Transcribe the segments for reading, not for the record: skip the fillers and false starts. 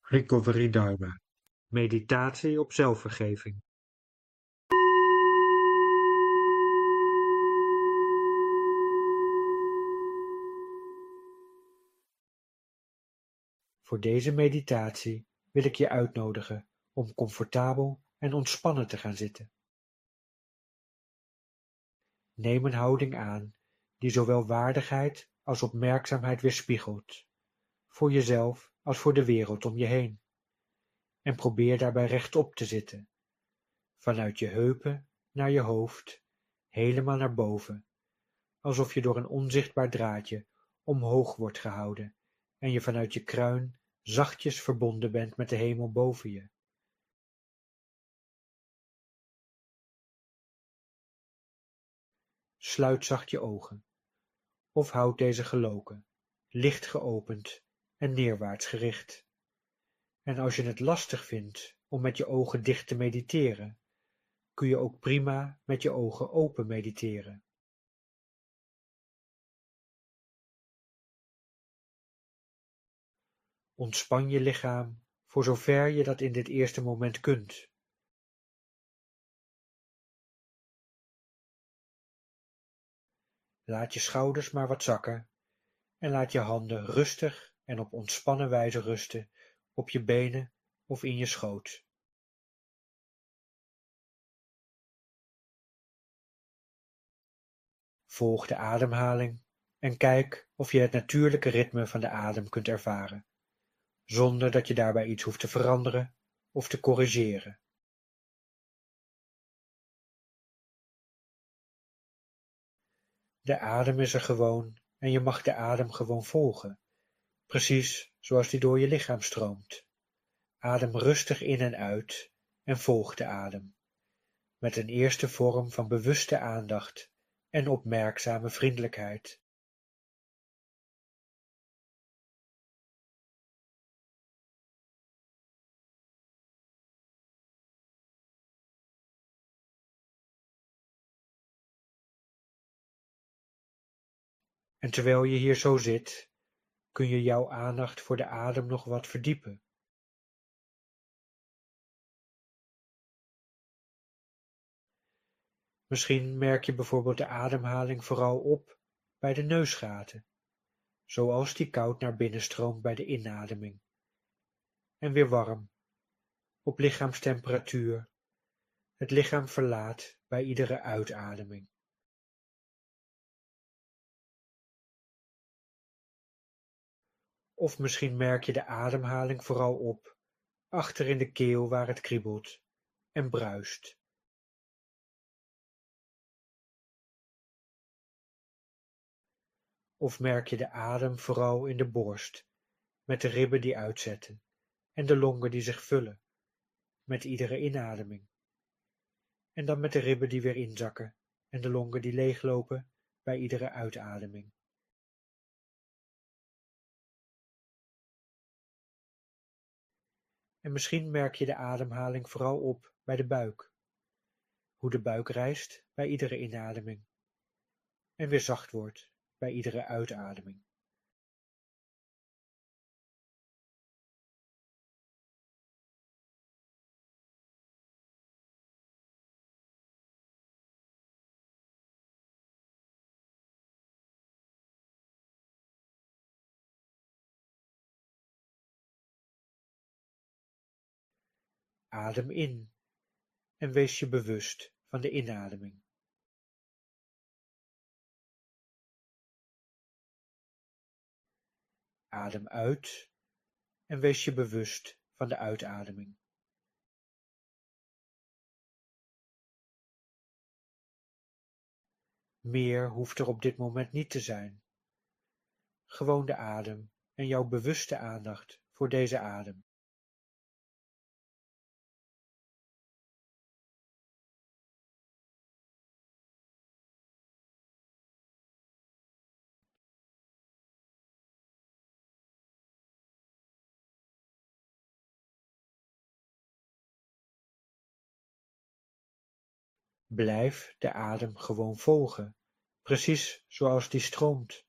Recovery Dharma. Meditatie op zelfvergeving. Voor deze meditatie wil ik je uitnodigen om comfortabel en ontspannen te gaan zitten. Neem een houding aan die zowel waardigheid als opmerkzaamheid weerspiegelt, voor jezelf als voor de wereld om je heen. En probeer daarbij rechtop te zitten, vanuit je heupen naar je hoofd, helemaal naar boven, alsof je door een onzichtbaar draadje omhoog wordt gehouden en je vanuit je kruin zachtjes verbonden bent met de hemel boven je. Sluit zacht je ogen, of houd deze geloken, licht geopend en neerwaarts gericht. En als je het lastig vindt om met je ogen dicht te mediteren, kun je ook prima met je ogen open mediteren. Ontspan je lichaam voor zover je dat in dit eerste moment kunt. Laat je schouders maar wat zakken en laat je handen rustig en op ontspannen wijze rusten op je benen of in je schoot. Volg de ademhaling en kijk of je het natuurlijke ritme van de adem kunt ervaren, zonder dat je daarbij iets hoeft te veranderen of te corrigeren. De adem is er gewoon en je mag de adem gewoon volgen, precies zoals die door je lichaam stroomt. Adem rustig in en uit en volg de adem, met een eerste vorm van bewuste aandacht en opmerkzame vriendelijkheid. En terwijl je hier zo zit, kun je jouw aandacht voor de adem nog wat verdiepen. Misschien merk je bijvoorbeeld de ademhaling vooral op bij de neusgaten, zoals die koud naar binnen stroomt bij de inademing, en weer warm, op lichaamstemperatuur, het lichaam verlaat bij iedere uitademing. Of misschien merk je de ademhaling vooral op achter in de keel waar het kriebelt en bruist. Of merk je de adem vooral in de borst, met de ribben die uitzetten en de longen die zich vullen, met iedere inademing. En dan met de ribben die weer inzakken en de longen die leeglopen bij iedere uitademing. En misschien merk je de ademhaling vooral op bij de buik, hoe de buik rijst bij iedere inademing en weer zacht wordt bij iedere uitademing. Adem in en wees je bewust van de inademing. Adem uit en wees je bewust van de uitademing. Meer hoeft er op dit moment niet te zijn. Gewoon de adem en jouw bewuste aandacht voor deze adem. Blijf de adem gewoon volgen, precies zoals die stroomt.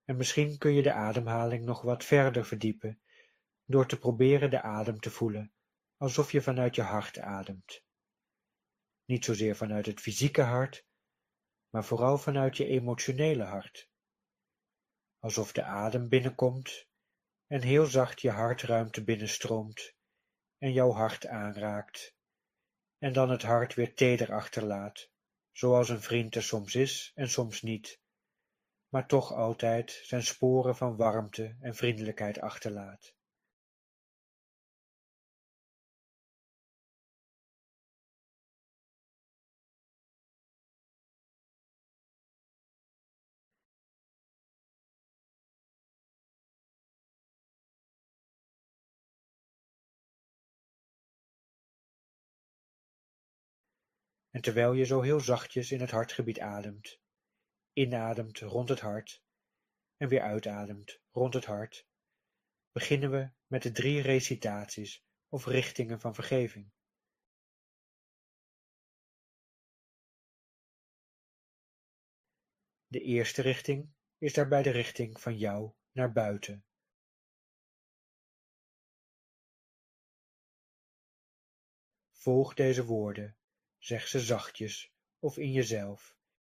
En misschien kun je de ademhaling nog wat verder verdiepen door te proberen de adem te voelen, alsof je vanuit je hart ademt. Niet zozeer vanuit het fysieke hart, maar vooral vanuit je emotionele hart. Alsof de adem binnenkomt en heel zacht je hartruimte binnenstroomt en jouw hart aanraakt, en dan het hart weer teder achterlaat, zoals een vriend er soms is en soms niet, maar toch altijd zijn sporen van warmte en vriendelijkheid achterlaat. En terwijl je zo heel zachtjes in het hartgebied ademt, inademt rond het hart en weer uitademt rond het hart, beginnen we met de 3 recitaties of richtingen van vergeving. De eerste richting is daarbij de richting van jou naar buiten. Volg deze woorden, zeg ze zachtjes of in jezelf.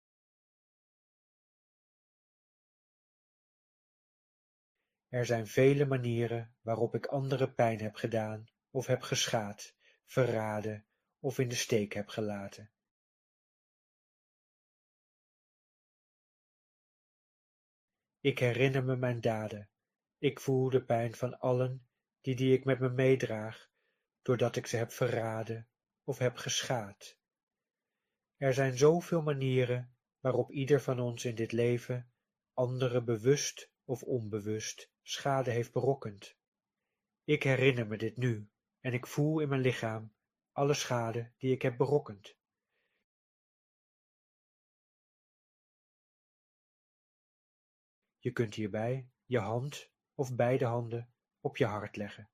Er zijn vele manieren waarop ik anderen pijn heb gedaan of heb geschaad, verraden of in de steek heb gelaten. Ik herinner me mijn daden. Ik voel de pijn van allen die ik met me meedraag, doordat ik ze heb verraden of heb geschaad. Er zijn zoveel manieren waarop ieder van ons in dit leven anderen bewust of onbewust schade heeft berokkend. Ik herinner me dit nu en ik voel in mijn lichaam alle schade die ik heb berokkend. Je kunt hierbij je hand of beide handen op je hart leggen.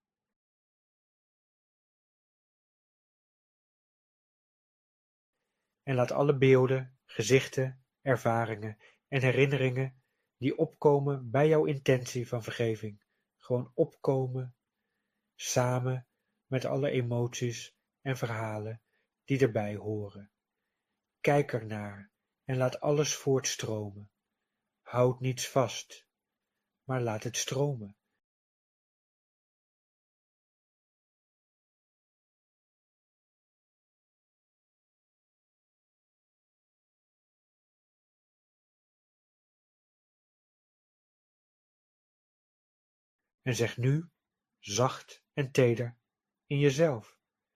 En laat alle beelden, gezichten, ervaringen en herinneringen die opkomen bij jouw intentie van vergeving, gewoon opkomen, samen met alle emoties en verhalen die erbij horen. Kijk ernaar en laat alles voortstromen. Houd niets vast, maar laat het stromen. En zeg nu, zacht en teder, in jezelf: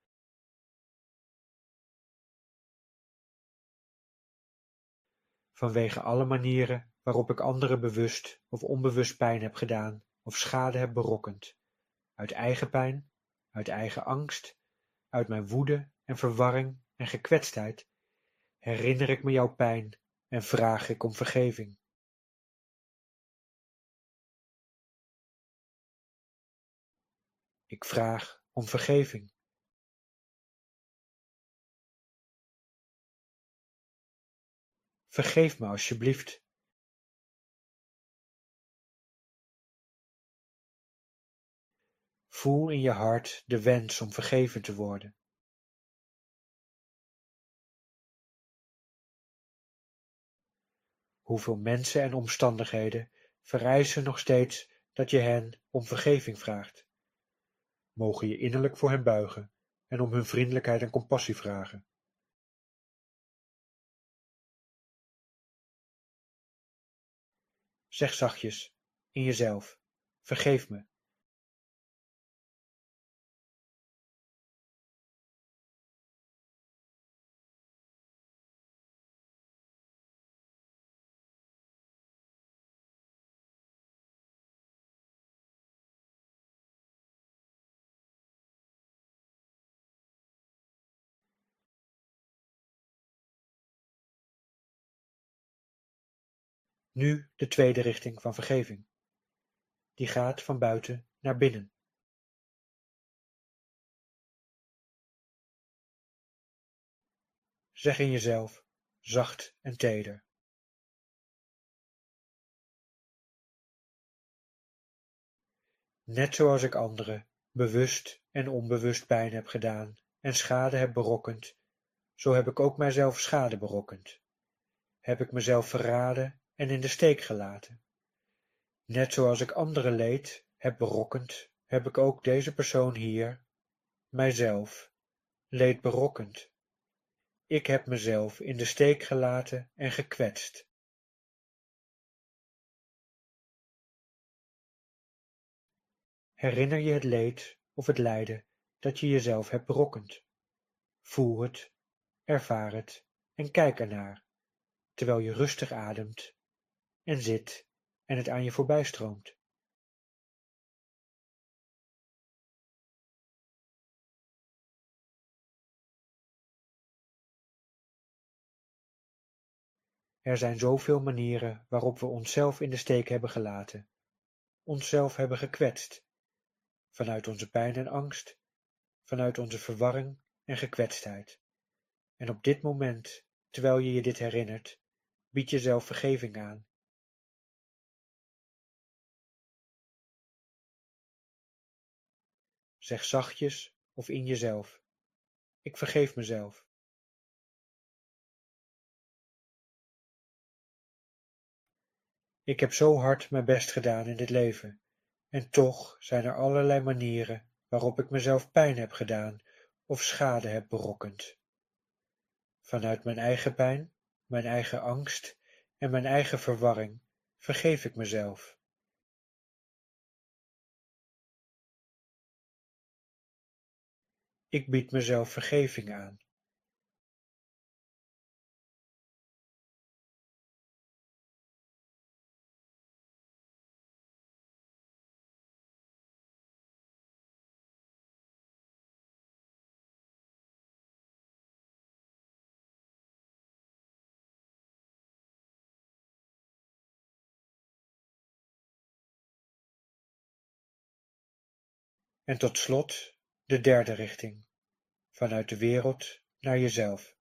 vanwege alle manieren waarop ik anderen bewust of onbewust pijn heb gedaan of schade heb berokkend, uit eigen pijn, uit eigen angst, uit mijn woede en verwarring en gekwetstheid, herinner ik me jouw pijn en vraag ik om vergeving. Ik vraag om vergeving. Vergeef me alsjeblieft. Voel in je hart de wens om vergeven te worden. Hoeveel mensen en omstandigheden vereisen nog steeds dat je hen om vergeving vraagt? Mogen je innerlijk voor hen buigen en om hun vriendelijkheid en compassie vragen. Zeg zachtjes, in jezelf: vergeef me. Nu de tweede richting van vergeving. Die gaat van buiten naar binnen. Zeg in jezelf, zacht en teder: Net zoals ik anderen bewust en onbewust pijn heb gedaan en schade heb berokkend, zo heb ik ook mijzelf schade berokkend. Heb ik mezelf verraden en in de steek gelaten. Net zoals ik anderen leed heb berokkend, heb ik ook deze persoon hier, mijzelf, leed berokkend. Ik heb mezelf in de steek gelaten en gekwetst. Herinner je het leed of het lijden dat je jezelf hebt berokkend. Voel het, ervaar het en kijk ernaar, terwijl je rustig ademt en zit en het aan je voorbij stroomt. Er zijn zoveel manieren waarop we onszelf in de steek hebben gelaten, onszelf hebben gekwetst, vanuit onze pijn en angst, vanuit onze verwarring en gekwetstheid. En op dit moment, terwijl je je dit herinnert, bied jezelf vergeving aan. Zeg zachtjes of in jezelf: ik vergeef mezelf. Ik heb zo hard mijn best gedaan in dit leven, en toch zijn er allerlei manieren waarop ik mezelf pijn heb gedaan of schade heb berokkend. Vanuit mijn eigen pijn, mijn eigen angst en mijn eigen verwarring vergeef ik mezelf. Ik bied mezelf vergeving aan. En tot slot de derde richting, vanuit de wereld naar jezelf.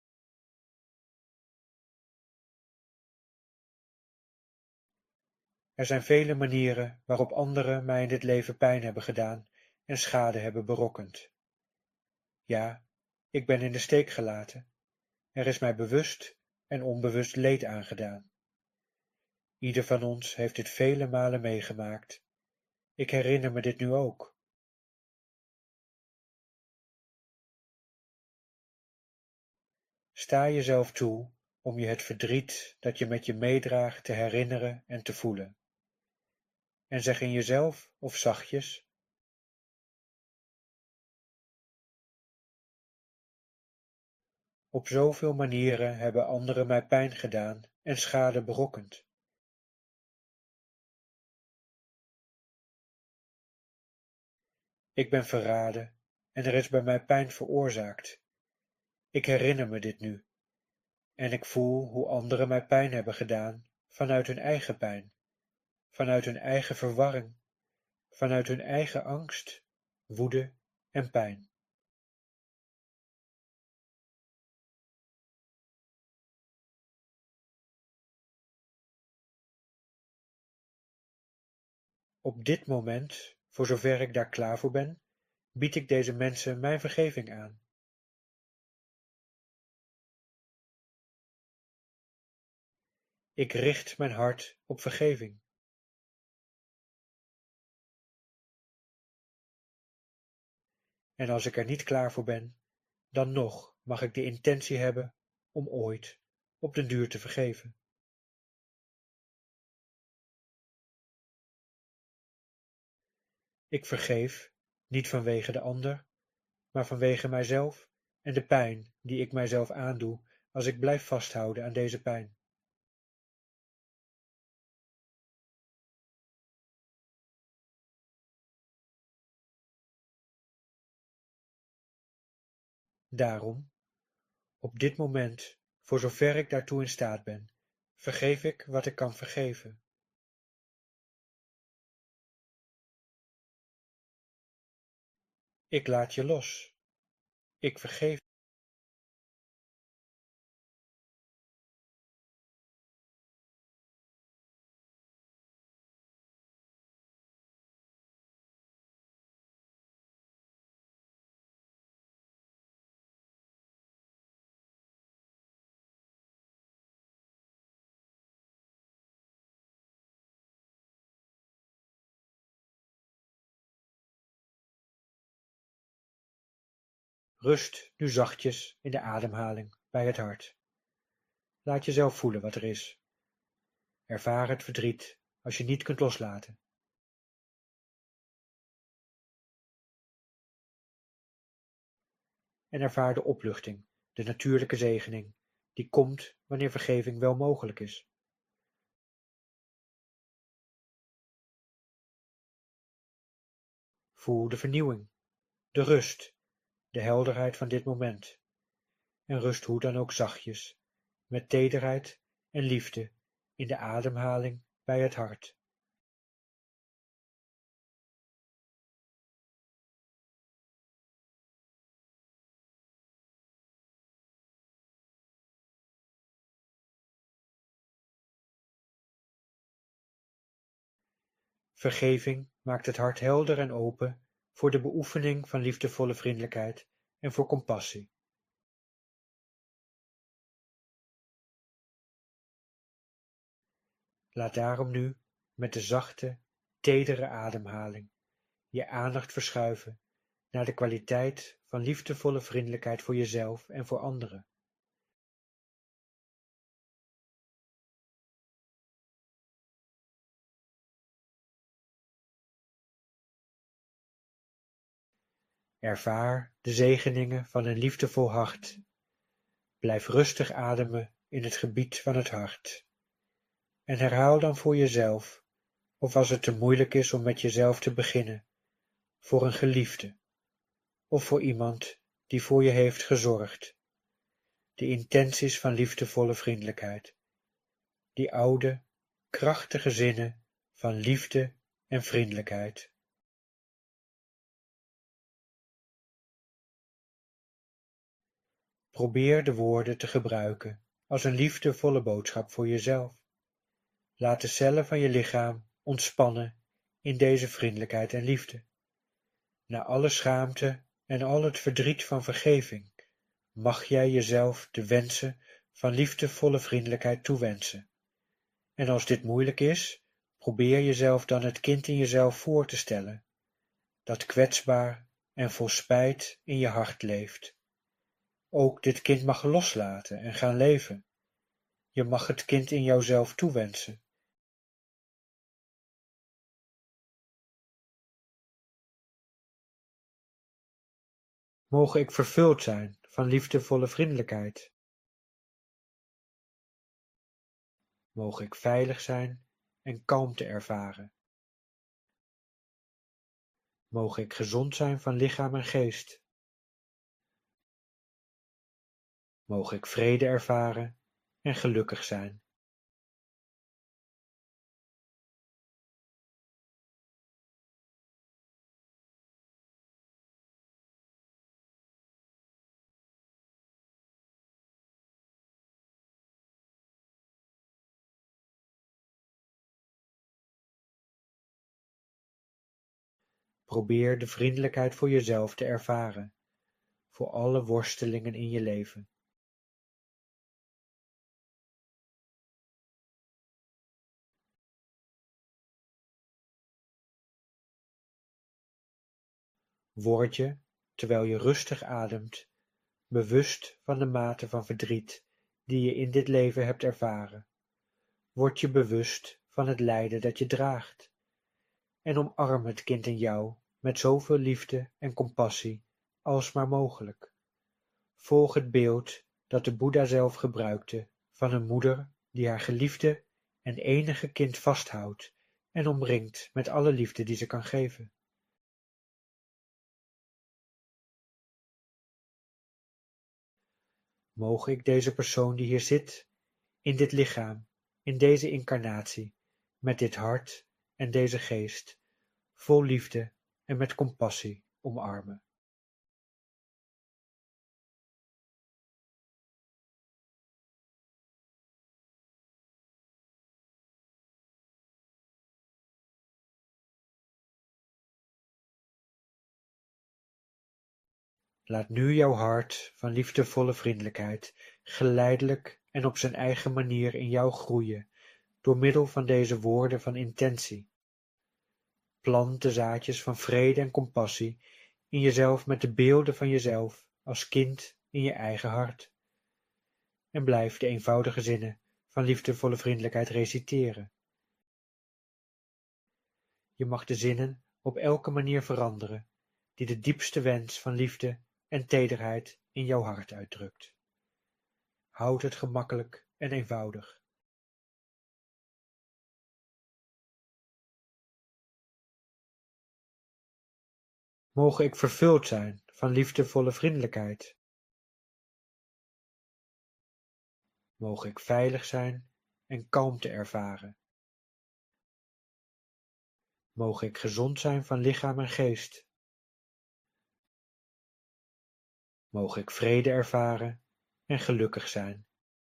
Er zijn vele manieren waarop anderen mij in dit leven pijn hebben gedaan en schade hebben berokkend. Ja, ik ben in de steek gelaten. Er is mij bewust en onbewust leed aangedaan. Ieder van ons heeft dit vele malen meegemaakt. Ik herinner me dit nu ook. Sta jezelf toe om je het verdriet dat je met je meedraagt te herinneren en te voelen. En zeg in jezelf of zachtjes: op zoveel manieren hebben anderen mij pijn gedaan en schade berokkend. Ik ben verraden en er is bij mij pijn veroorzaakt. Ik herinner me dit nu en ik voel hoe anderen mij pijn hebben gedaan vanuit hun eigen pijn, vanuit hun eigen verwarring, vanuit hun eigen angst, woede en pijn. Op dit moment, voor zover ik daar klaar voor ben, bied ik deze mensen mijn vergeving aan. Ik richt mijn hart op vergeving. En als ik er niet klaar voor ben, dan nog mag ik de intentie hebben om ooit op den duur te vergeven. Ik vergeef, niet vanwege de ander, maar vanwege mijzelf en de pijn die ik mijzelf aandoe als ik blijf vasthouden aan deze pijn. Daarom, op dit moment, voor zover ik daartoe in staat ben, vergeef ik wat ik kan vergeven. Ik laat je los. Ik vergeef. Rust nu zachtjes in de ademhaling bij het hart. Laat jezelf voelen wat er is. Ervaar het verdriet als je niet kunt loslaten. En ervaar de opluchting, de natuurlijke zegening, die komt wanneer vergeving wel mogelijk is. Voel de vernieuwing, de rust, de helderheid van dit moment. En rust hoe dan ook zachtjes, met tederheid en liefde in de ademhaling bij het hart. Vergeving maakt het hart helder en open voor de beoefening van liefdevolle vriendelijkheid en voor compassie. Laat daarom nu met de zachte, tedere ademhaling je aandacht verschuiven naar de kwaliteit van liefdevolle vriendelijkheid voor jezelf en voor anderen. Ervaar de zegeningen van een liefdevol hart. Blijf rustig ademen in het gebied van het hart. En herhaal dan voor jezelf, of als het te moeilijk is om met jezelf te beginnen, voor een geliefde, of voor iemand die voor je heeft gezorgd, de intenties van liefdevolle vriendelijkheid, die oude, krachtige zinnen van liefde en vriendelijkheid. Probeer de woorden te gebruiken als een liefdevolle boodschap voor jezelf. Laat de cellen van je lichaam ontspannen in deze vriendelijkheid en liefde. Na alle schaamte en al het verdriet van vergeving, mag jij jezelf de wensen van liefdevolle vriendelijkheid toewensen. En als dit moeilijk is, probeer jezelf dan het kind in jezelf voor te stellen, dat kwetsbaar en vol spijt in je hart leeft. Ook dit kind mag loslaten en gaan leven. Je mag het kind in jouzelf toewensen. Moge ik vervuld zijn van liefdevolle vriendelijkheid. Moge ik veilig zijn en kalmte ervaren. Moge ik gezond zijn van lichaam en geest. Moge ik vrede ervaren en gelukkig zijn. Probeer de vriendelijkheid voor jezelf te ervaren, voor alle worstelingen in je leven. Word je, terwijl je rustig ademt, bewust van de mate van verdriet die je in dit leven hebt ervaren. Word je bewust van het lijden dat je draagt. En omarm het kind in jou met zoveel liefde en compassie als maar mogelijk. Volg het beeld dat de Boeddha zelf gebruikte van een moeder die haar geliefde en enige kind vasthoudt en omringt met alle liefde die ze kan geven. Moge ik deze persoon die hier zit, in dit lichaam, in deze incarnatie, met dit hart en deze geest, vol liefde en met compassie omarmen. Laat nu jouw hart van liefdevolle vriendelijkheid geleidelijk en op zijn eigen manier in jou groeien, door middel van deze woorden van intentie. Plant de zaadjes van vrede en compassie in jezelf met de beelden van jezelf als kind in je eigen hart. En blijf de eenvoudige zinnen van liefdevolle vriendelijkheid reciteren. Je mag de zinnen op elke manier veranderen die de diepste wens van liefde en tederheid in jouw hart uitdrukt. Houd het gemakkelijk en eenvoudig. Moge ik vervuld zijn van liefdevolle vriendelijkheid. Moge ik veilig zijn en kalmte ervaren. Moge ik gezond zijn van lichaam en geest. Moge ik vrede ervaren en gelukkig zijn.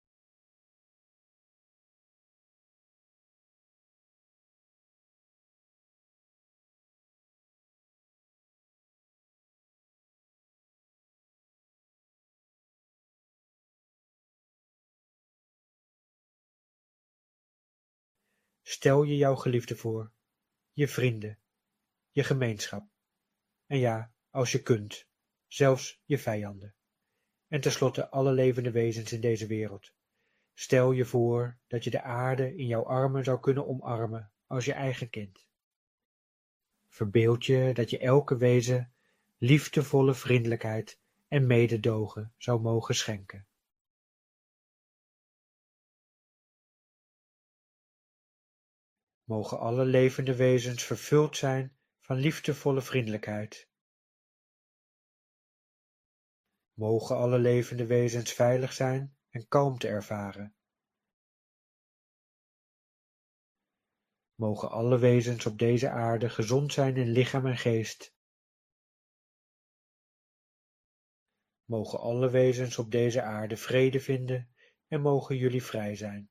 Stel je jouw geliefde voor, je vrienden, je gemeenschap, en ja, als je kunt, zelfs je vijanden, en tenslotte alle levende wezens in deze wereld. Stel je voor dat je de aarde in jouw armen zou kunnen omarmen als je eigen kind. Verbeeld je dat je elke wezen liefdevolle vriendelijkheid en mededogen zou mogen schenken. Mogen alle levende wezens vervuld zijn van liefdevolle vriendelijkheid. Mogen alle levende wezens veilig zijn en kalmte ervaren. Mogen alle wezens op deze aarde gezond zijn in lichaam en geest. Mogen alle wezens op deze aarde vrede vinden en mogen jullie vrij zijn.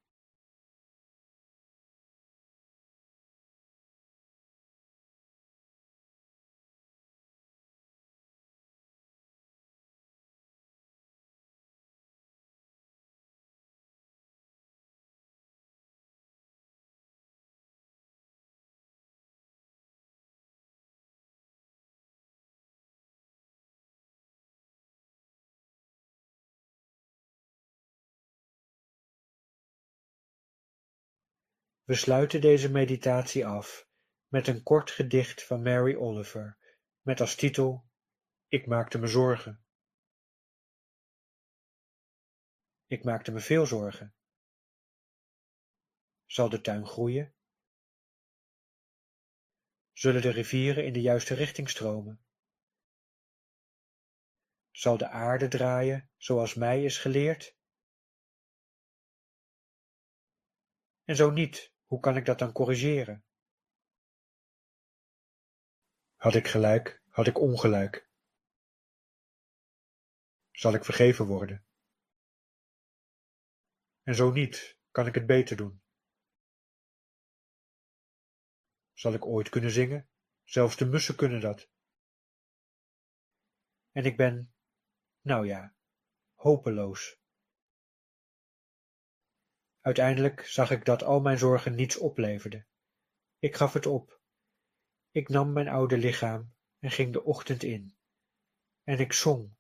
We sluiten deze meditatie af met een kort gedicht van Mary Oliver, met als titel Ik maakte me zorgen. Ik maakte me veel zorgen. Zal de tuin groeien? Zullen de rivieren in de juiste richting stromen? Zal de aarde draaien zoals mij is geleerd? En zo niet, hoe kan ik dat dan corrigeren? Had ik gelijk, had ik ongelijk? Zal ik vergeven worden? En zo niet, kan ik het beter doen? Zal ik ooit kunnen zingen? Zelfs de mussen kunnen dat. En ik ben, nou ja, hopeloos. Uiteindelijk zag ik dat al mijn zorgen niets opleverden. Ik gaf het op. Ik nam mijn oude lichaam en ging de ochtend in. En ik zong.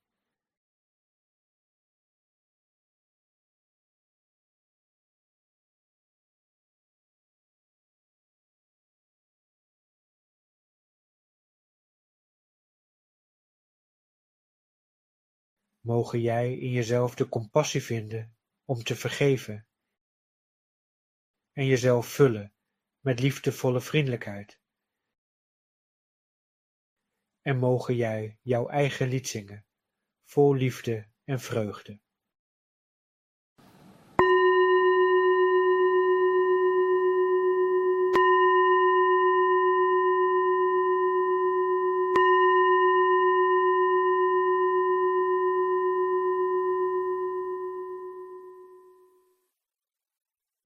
Mogen jij in jezelf de compassie vinden om te vergeven en jezelf vullen met liefdevolle vriendelijkheid. En mogen jij jouw eigen lied zingen, vol liefde en vreugde.